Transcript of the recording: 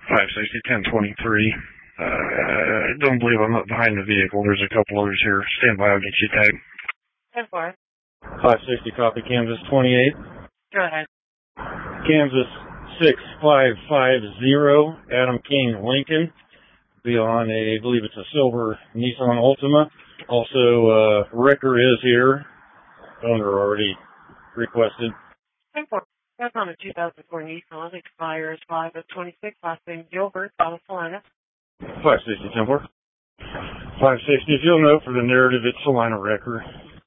560, 1023. I don't believe I'm up behind the vehicle. There's a couple others here. Stand by, I'll get you tagged. 10-4. 560, copy, Kansas 28. Go ahead. Kansas 6550, Adam King Lincoln. Be on I believe it's a silver Nissan Altima. Also, wrecker is here. Owner already requested. 10-4. That's on a 2004 Nissan. Expires 5 of 26. Last name Gilbert, South Carolina. 560, 10-4. 560, if you'll note for the narrative, it's Salina wrecker.